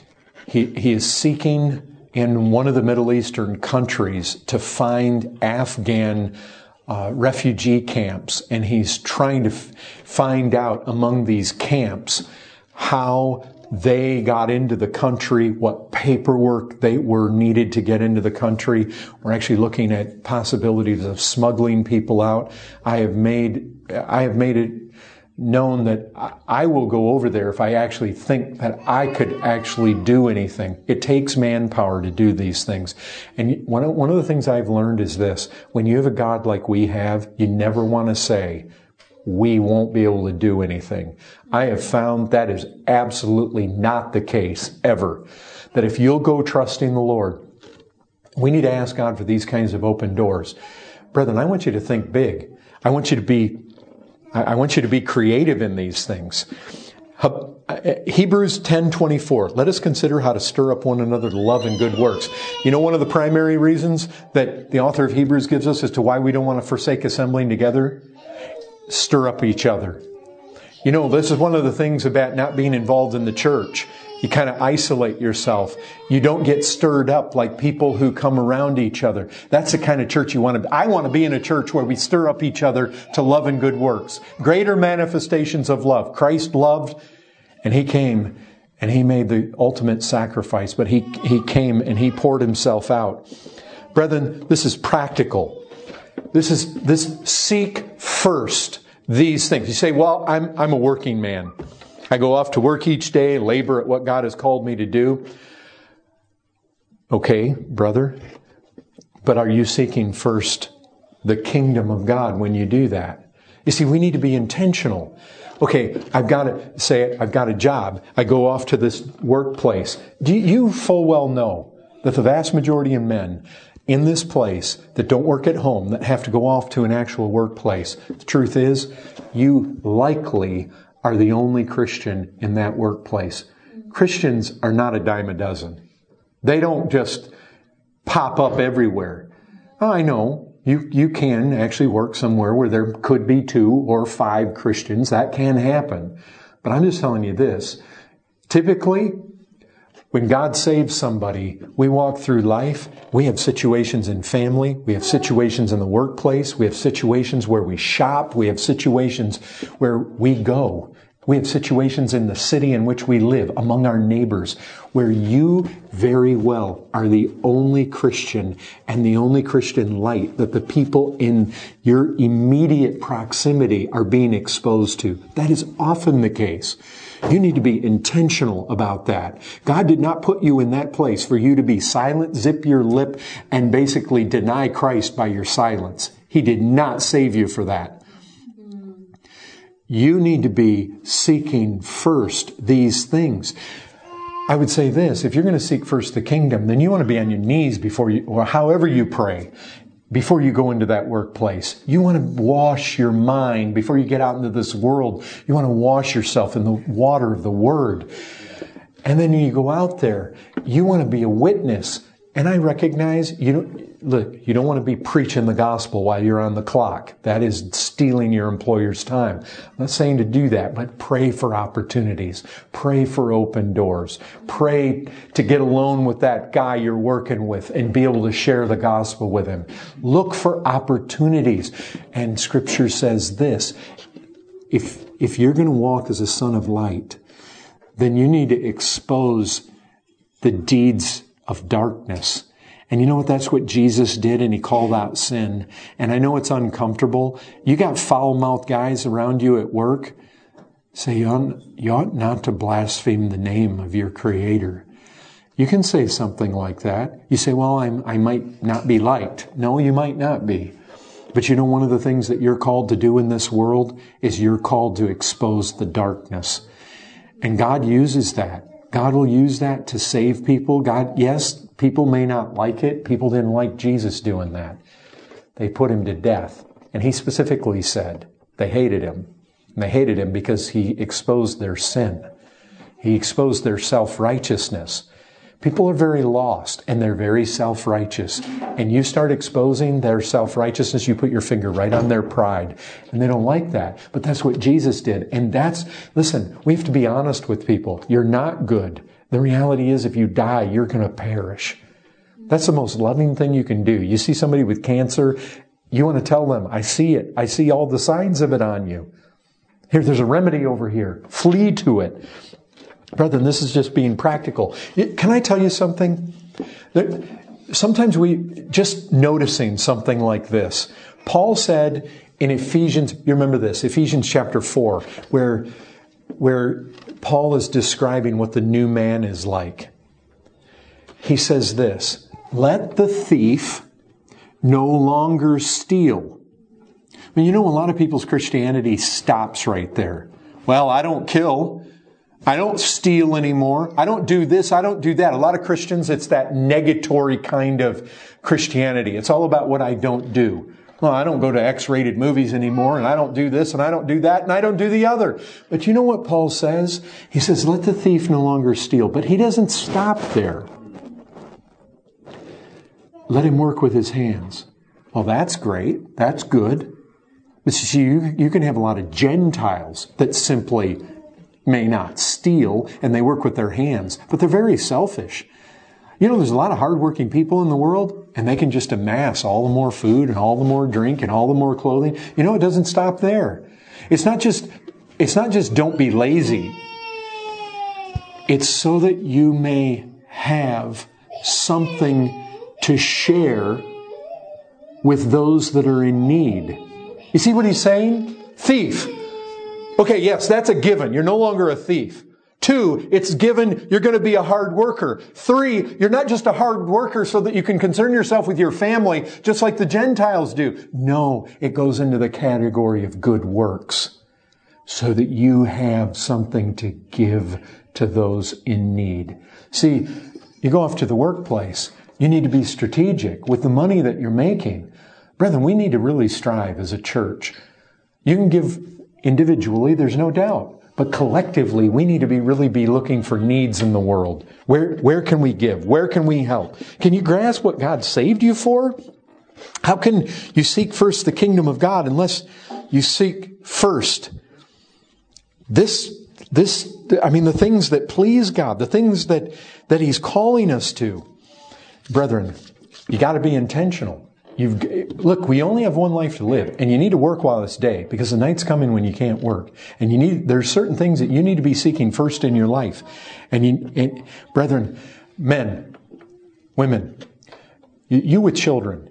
in one of the Middle Eastern countries to find Afghan refugee camps, and he's trying to find out among these camps how they got into the country, what paperwork they were needed to get into the country. We're actually looking at possibilities of smuggling people out. I have made it known that I will go over there if I actually think that I could actually do anything. It takes manpower to do these things. And one of the things I've learned is this: when you have a God like we have, you never want to say, we won't be able to do anything. I have found that is absolutely not the case ever. That if you'll go trusting the Lord, we need to ask God for these kinds of open doors. Brethren, I want you to think big. I want you to be creative in these things. Hebrews 10:24. Let us consider how to stir up one another to love and good works. You know, one of the primary reasons that the author of Hebrews gives us as to why we don't want to forsake assembling together? Stir up each other. You know, this is one of the things about not being involved in the church. You kind of isolate yourself. You don't get stirred up like people who come around each other. That's the kind of church you want to be. I want to be in a church where we stir up each other to love and good works. Greater manifestations of love. Christ loved, and He came, and He made the ultimate sacrifice. But He came and He poured Himself out. Brethren, this is practical. This seek first these things. You say, well, I'm a working man. I go off to work each day, labor at what God has called me to do. Okay, brother, but are you seeking first the kingdom of God when you do that? You see, we need to be intentional. Okay, I've got a job. I go off to this workplace. Do you full well know that the vast majority of men in this place that don't work at home, that have to go off to an actual workplace, the truth is, you likely are the only Christian in that workplace. Christians are not a dime a dozen. They don't just pop up everywhere. Oh, I know. You can actually work somewhere where there could be 2 or 5 Christians. That can happen. But I'm just telling you this. Typically, when God saves somebody, we walk through life. We have situations in family. We have situations in the workplace. We have situations where we shop. We have situations where we go. We have situations in the city in which we live, among our neighbors, where you very well are the only Christian and the only Christian light that the people in your immediate proximity are being exposed to. That is often the case. You need to be intentional about that. God did not put you in that place for you to be silent, zip your lip, and basically deny Christ by your silence. He did not save you for that. You need to be seeking first these things. I would say this, if you're going to seek first the kingdom, then you want to be on your knees before you, or however you pray, before you go into that workplace. You want to wash your mind before you get out into this world. You want to wash yourself in the water of the Word. And then you go out there, you want to be a witness. And I recognize you don't want to be preaching the gospel while you're on the clock. That is stealing your employer's time. I'm not saying to do that, but pray for opportunities. Pray for open doors. Pray to get alone with that guy you're working with and be able to share the gospel with him. Look for opportunities. And Scripture says this, if you're going to walk as a son of light, then you need to expose the deeds of darkness. And you know what? That's what Jesus did, and He called out sin. And I know it's uncomfortable. You got foul-mouthed guys around you at work. Say, you ought not to blaspheme the name of your Creator. You can say something like that. You say, well, I might not be liked. No, you might not be. But you know, one of the things that you're called to do in this world is you're called to expose the darkness. And God uses that. God will use that to save people. Yes, people may not like it. People didn't like Jesus doing that. They put Him to death. And He specifically said they hated Him. And they hated Him because He exposed their sin. He exposed their self-righteousness. People are very lost and they're very self-righteous. And you start exposing their self-righteousness, you put your finger right on their pride. And they don't like that. But that's what Jesus did. And listen, we have to be honest with people. You're not good. The reality is if you die, you're going to perish. That's the most loving thing you can do. You see somebody with cancer, you want to tell them, I see it. I see all the signs of it on you. There's a remedy over here. Flee to it. Brethren, this is just being practical. Can I tell you something? Sometimes just noticing something like this. Paul said in Ephesians, you remember this, Ephesians chapter 4, where Paul is describing what the new man is like. He says this, let the thief no longer steal. I mean, you know, a lot of people's Christianity stops right there. Well, I don't kill. I don't steal anymore. I don't do this. I don't do that. A lot of Christians, it's that negatory kind of Christianity. It's all about what I don't do. Well, I don't go to X-rated movies anymore, and I don't do this, and I don't do that, and I don't do the other. But you know what Paul says? He says, let the thief no longer steal. But he doesn't stop there. Let him work with his hands. Well, that's great. That's good. But see, you can have a lot of Gentiles that simply may not steal, and they work with their hands, but they're very selfish. You know, there's a lot of hardworking people in the world, and they can just amass all the more food and all the more drink and all the more clothing. You know, it doesn't stop there. It's not just don't be lazy. It's so that you may have something to share with those that are in need. You see what he's saying? Thief. Okay, yes, that's a given. You're no longer a thief. 2, it's given you're going to be a hard worker. 3, you're not just a hard worker so that you can concern yourself with your family just like the Gentiles do. No, it goes into the category of good works so that you have something to give to those in need. See, you go off to the workplace. You need to be strategic with the money that you're making. Brethren, we need to really strive as a church. You can give individually, there's no doubt. But collectively, we need to really be looking for needs in the world. Where can we give? Where can we help? Can you grasp what God saved you for? How can you seek first the kingdom of God unless you seek first the things that please God, the things that He's calling us to? Brethren, you got to be intentional. Look, we only have one life to live, and you need to work while it's day, because the night's coming when you can't work. And there's certain things that you need to be seeking first in your life. And brethren, men, women, you with children,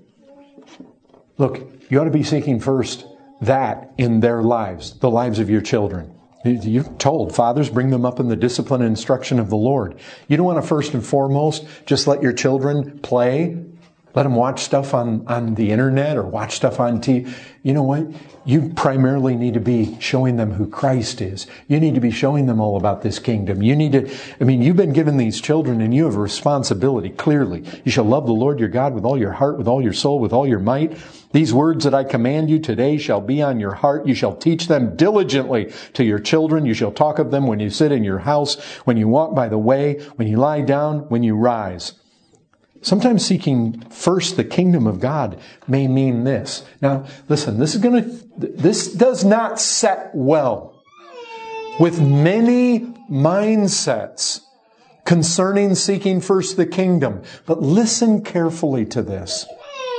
look, you ought to be seeking first that in their lives, the lives of your children. You're told, fathers, bring them up in the discipline and instruction of the Lord. You don't want to first and foremost just let your children play. Let them watch stuff on the internet or watch stuff on TV. You know what? You primarily need to be showing them who Christ is. You need to be showing them all about this kingdom. You've been given these children and you have a responsibility, clearly. You shall love the Lord your God with all your heart, with all your soul, with all your might. These words that I command you today shall be on your heart. You shall teach them diligently to your children. You shall talk of them when you sit in your house, when you walk by the way, when you lie down, when you rise. Sometimes seeking first the kingdom of God may mean this. Now, listen, this does not set well with many mindsets concerning seeking first the kingdom. But listen carefully to this.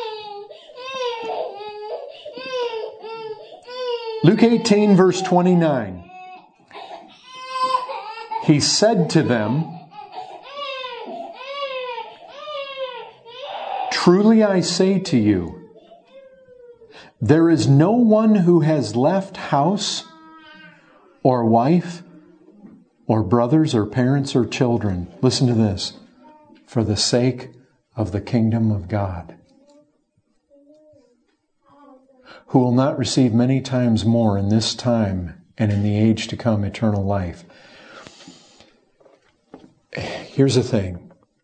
Luke 18, verse 29. He said to them, truly I say to you, there is no one who has left house or wife or brothers or parents or children, listen to this, for the sake of the kingdom of God, who will not receive many times more in this time and in the age to come eternal life. Here's the thing.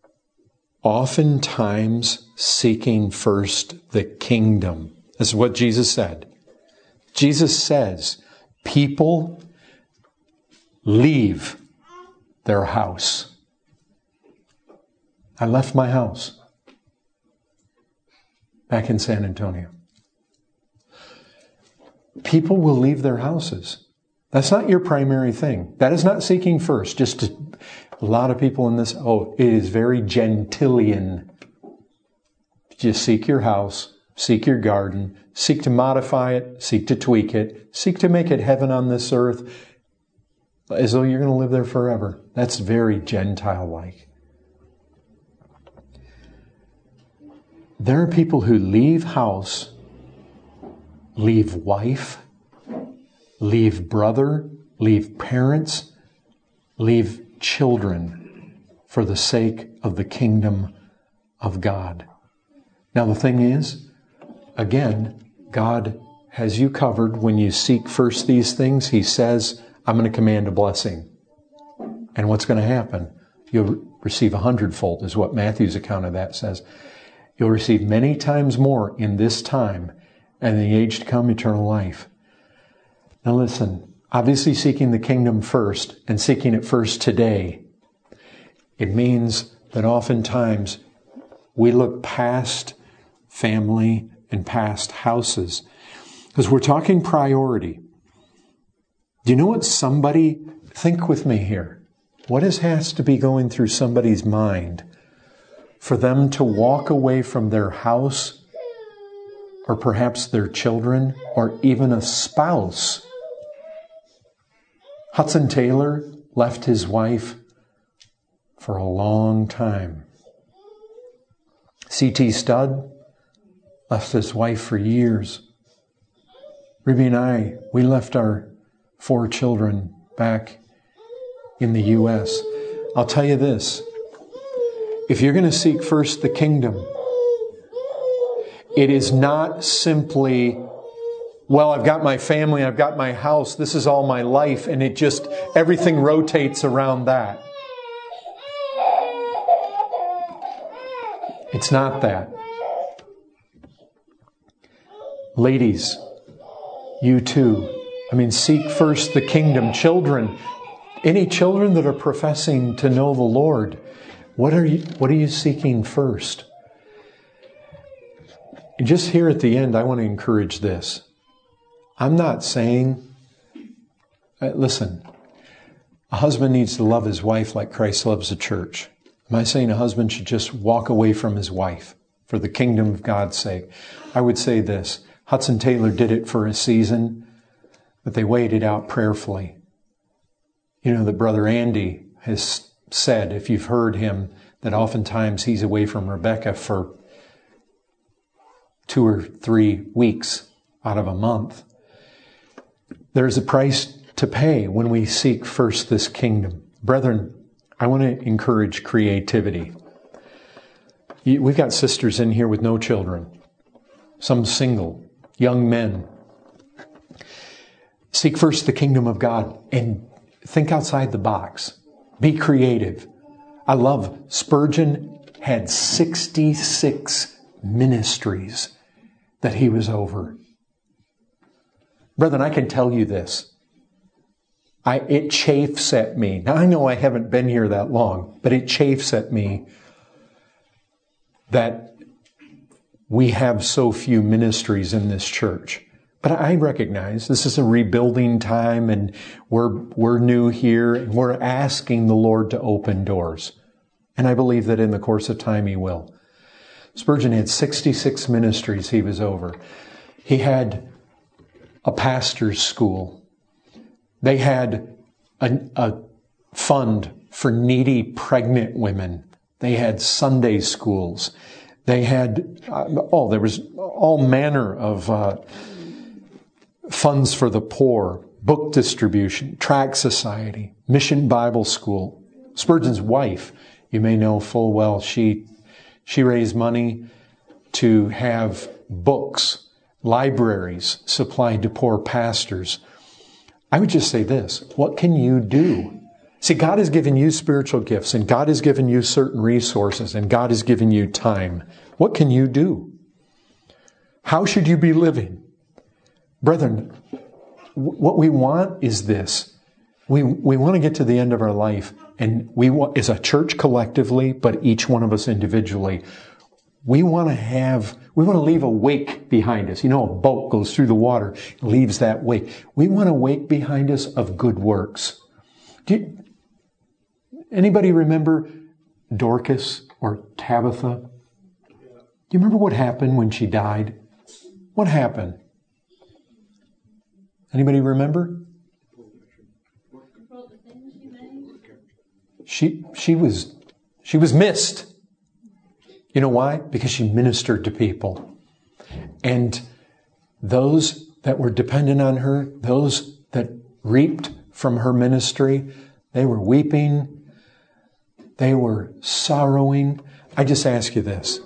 Oftentimes seeking first the kingdom. This is what Jesus said. Jesus says, people leave their house. I left my house back in San Antonio. People will leave their houses. That's not your primary thing. That is not seeking first. A lot of people in this, it is very Gentilian. Just seek your house, seek your garden, seek to modify it, seek to tweak it, seek to make it heaven on this earth, as though you're going to live there forever. That's very Gentile-like. There are people who leave house, leave wife, leave brother, leave parents, leave children for the sake of the kingdom of God. Now the thing is, again, God has you covered when you seek first these things. He says, I'm going to command a blessing. And what's going to happen? You'll receive 100-fold, is what Matthew's account of that says. You'll receive many times more in this time and in the age to come eternal life. Now listen, obviously seeking the kingdom first and seeking it first today, it means that oftentimes we look past family and past houses because we're talking priority. Do you know what think with me here, what has to be going through somebody's mind for them to walk away from their house or perhaps their children or even a spouse? Hudson Taylor left his wife for a long time. C.T. Studd left his wife for years. Ruby and I, we left our 4 children back in the U.S. I'll tell you this. If you're going to seek first the kingdom, it is not simply, well, I've got my family, I've got my house, this is all my life, and it just, everything rotates around that. It's not that. Ladies, you too. Seek first the kingdom. Children, any children that are professing to know the Lord, what are you seeking first? And just here at the end, I want to encourage this. I'm not saying, listen, a husband needs to love his wife like Christ loves the church. Am I saying a husband should just walk away from his wife for the kingdom of God's sake? I would say this. Hudson Taylor did it for a season, but they waited out prayerfully. You know that Brother Andy has said, if you've heard him, that oftentimes he's away from Rebecca for 2 or 3 weeks out of a month. There's a price to pay when we seek first this kingdom. Brethren, I want to encourage creativity. We've got sisters in here with no children, some single, young men. Seek first the kingdom of God and think outside the box. Be creative. I love Spurgeon had 66 ministries that he was over. Brethren, I can tell you this. It chafes at me. Now, I know I haven't been here that long, but it chafes at me that we have so few ministries in this church. But I recognize this is a rebuilding time, and we're new here, and we're asking the Lord to open doors. And I believe that in the course of time He will. Spurgeon had 66 ministries he was over. He had a pastor's school. They had a fund for needy pregnant women. They had Sunday schools. They had, there was all manner of funds for the poor, book distribution, tract society, Mission Bible School. Spurgeon's wife, you may know full well, she raised money to have books, libraries supplied to poor pastors. I would just say this, what can you do? See, God has given you spiritual gifts, and God has given you certain resources, and God has given you time. What can you do? How should you be living? Brethren, what we want is this. We want to get to the end of our life, and we want, as a church collectively, but each one of us individually, we want to leave a wake behind us. You know, a boat goes through the water, leaves that wake. We want a wake behind us of good works. Anybody remember Dorcas or Tabitha? Do you remember what happened when she died? What happened? Anybody remember? She was missed. You know why? Because she ministered to people. And those that were dependent on her, those that reaped from her ministry, they were weeping. They were sorrowing. I just ask you this.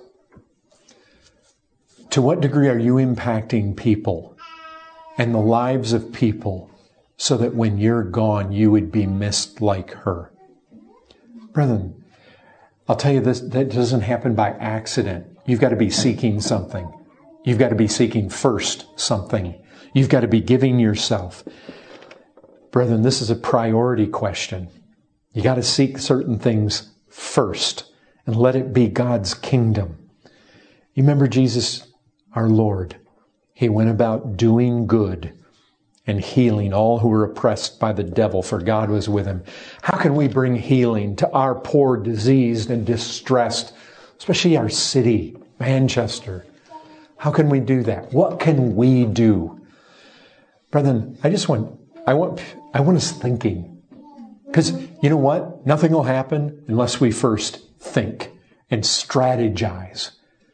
To what degree are you impacting people and the lives of people so that when you're gone, you would be missed like her? Brethren, I'll tell you this, that doesn't happen by accident. You've got to be seeking something. You've got to be seeking first something. You've got to be giving yourself. Brethren, this is a priority question. You got to seek certain things first and let it be God's kingdom. You remember Jesus, our Lord. He went about doing good and healing all who were oppressed by the devil, for God was with him. How can we bring healing to our poor, diseased, and distressed, especially our city, Manchester? How can we do that? What can we do? Brethren, I want us thinking. Because you know what? Nothing will happen unless we first think and strategize.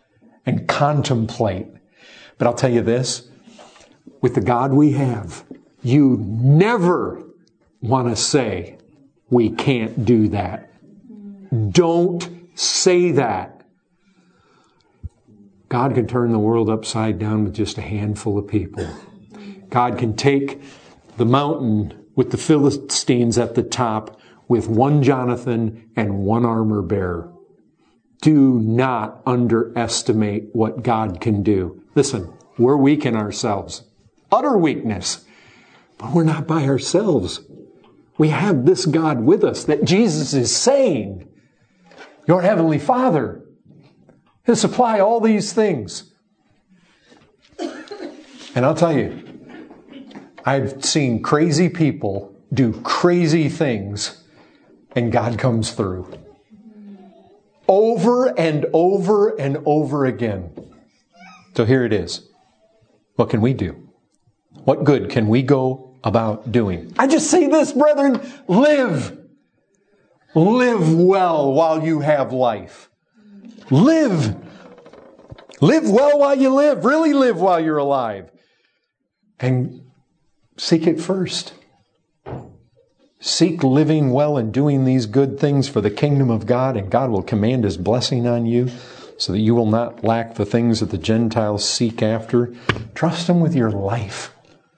and contemplate. But I'll tell you this, with the God we have, you never want to say, we can't do that. Don't say that. God can turn the world upside down with just a handful of people. God can take the mountain with the Philistines at the top with one Jonathan and one armor bearer. Do not underestimate what God can do. Listen, we're weak in ourselves. Utter weakness. But we're not by ourselves. We have this God with us that Jesus is saying, your Heavenly Father, He'll supply all these things. And I'll tell you, I've seen crazy people do crazy things, and God comes through. Over and over and over again. So here it is. What can we do? What good can we go about doing? I just say this, brethren, live. Live well while you have life. Live. Live well while you live. Really live while you're alive. And seek it first. Seek living well and doing these good things for the kingdom of God, and God will command His blessing on you so that you will not lack the things that the Gentiles seek after. Trust Him with your life.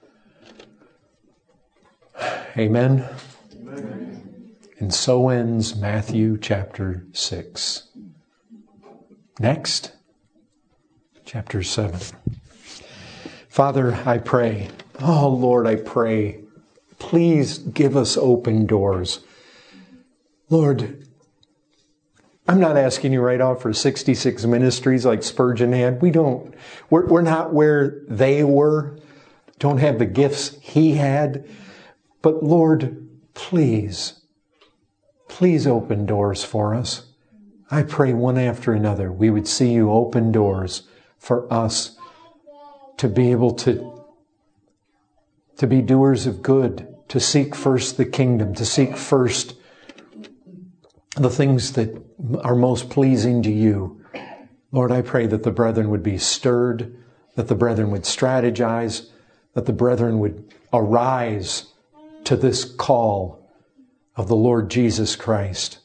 Amen. Amen. And so ends Matthew chapter 6. Next, chapter 7. Father, I pray. Oh, Lord, I pray. Please give us open doors. Lord, I'm not asking you right off for 66 ministries like Spurgeon had. We're not where they were. Don't have the gifts he had. But Lord, please open doors for us. I pray one after another we would see you open doors for us to be able to be doers of good, to seek first the kingdom, to seek first the things that are most pleasing to you. Lord, I pray that the brethren would be stirred, that the brethren would strategize, that the brethren would arise to this call of the Lord Jesus Christ.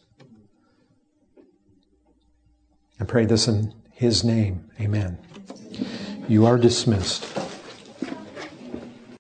I pray this in His name. Amen. You are dismissed.